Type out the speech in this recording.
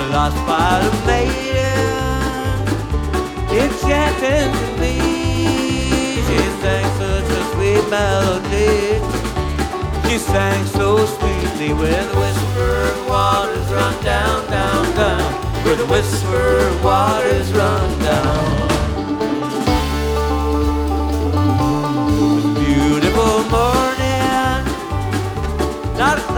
lost by the maiden, enchanting to me. She sang such a sweet melody. She sang so sweetly where the whispered waters run down, down, down. Where the whispered waters run